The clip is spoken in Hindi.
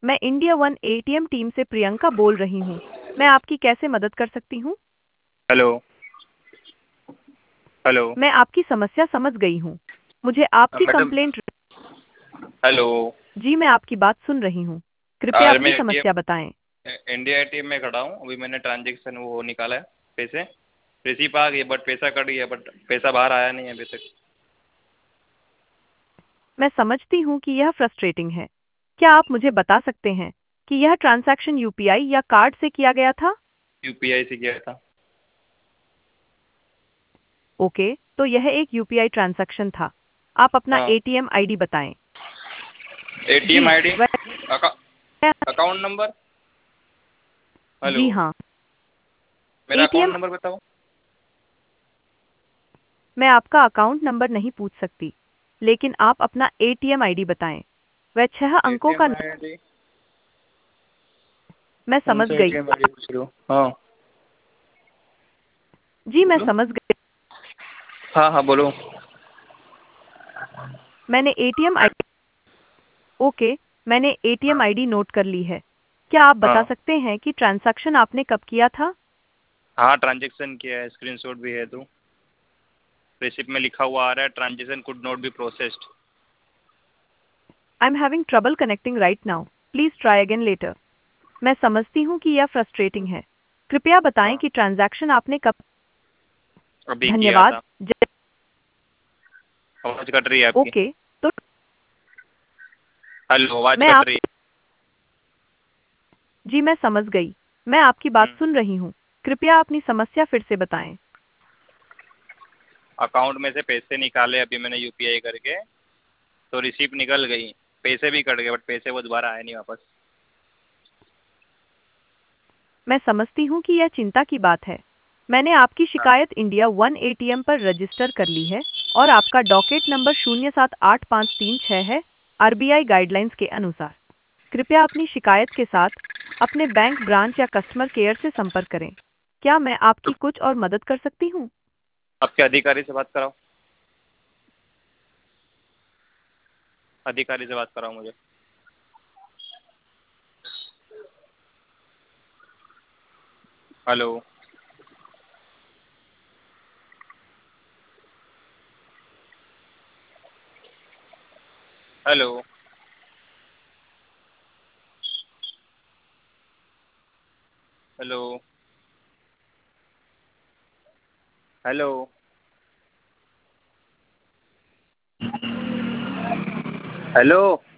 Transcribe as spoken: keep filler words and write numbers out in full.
मैं इंडिया वन एटीएम टीम से प्रियंका बोल रही हूँ। मैं आपकी कैसे मदद कर सकती हूँ? हेलो। हेलो। मैं आपकी समस्या समझ गई हूँ। मुझे आपकी मैडम। कंप्लेंट। हेलो। जी, मैं आपकी बात सुन रही हूँ। कृपया आज मैं अपनी एटीएम समस्या बताएं। इंडिया एटीएम में खड़ा हूँ। अभी मैंने ट्रांजेक्शन वो निकाला है, पैसे रिसीप आ गई, बट पैसा कट गया, बट पैसा बाहर आया नहीं है अभी तक। मैं समझती हूँ कि यह फ्रस्ट्रेटिंग है। क्या आप मुझे बता सकते हैं कि यह ट्रांजैक्शन यूपीआई या कार्ड से किया गया था? यूपीआई से किया था। ओके, तो यह एक यूपीआई ट्रांजैक्शन था। आप अपना हाँ। एटीएम आईडी बताएं। एटीएम जी, आईडी। वह अकाउंट नंबर। हेलो। जी हाँ। मेरा एटीएम। अकाउंट नंबर बताओ। मैं आपका अकाउंट नंबर नहीं पूछ सकती, लेकिन आप अपना एटीएम आईडी बताएं। वह छह अंकों का एटीएम न- आईडी। मैं कौन समझ सा गई। एटीएम आईडी पूछ रहे हो? हाँ। जी, मैं बोलो। समझ गई। हाँ हाँ बोलो। मैंने एटीएम आईडी। ओके, मैंने एटीएम आईडी नोट कर ली है। क्या आप बता हाँ सकते हैं कि ट्रांजैक्शन आपने कब किया था? हाँ, ट्रांजेक्शन किया है, स्क्रीनशॉट भी है तो। रिसिप्ट में लिखा हुआ आ रहा है, transaction could not be processed. I am having trouble connecting right now. Please try again later. मैं समझती हूँ कि यह फ्रस्ट्रेटिंग है। कृपया बताएं हाँ, कि ट्रांजैक्शन आपने कब। अभी किया धन्यवाद। था। ज- आवाज कट रही है आपकी। ओके, तो हेलो, आवाज मैं कट आप। रही जी, मैं समझ गई। मैं आपकी बात है। सुन रही हूँ। कृपया अपनी समस्या फिर से बताएं। अकाउंट में से पैसे निकाले अभी मैंने यूपीआई करके, तो रिसीप्ट निकल गई, पैसे भी कट गए, बट पैसे वो दोबारा आए नहीं वापस। मैं समझती हूँ कि यह चिंता की बात है। मैंने आपकी हाँ। शिकायत इंडिया वन एटीएम पर रजिस्टर कर ली है और आपका डॉकेट नंबर शून्य सात आठ पाँच तीन छः है। आरबीआई गाइडलाइंस के अनुसार कृपया अपनी शिकायत के साथ अपने बैंक ब्रांच या कस्टमर केयर से संपर्क करें। क्या मैं तो आपकी कुछ और मदद कर सकती हूँ? आपके अधिकारी से बात कराओ। अधिकारी से बात कराओ मुझे। Hello. Hello. Hello. Hello. Hello.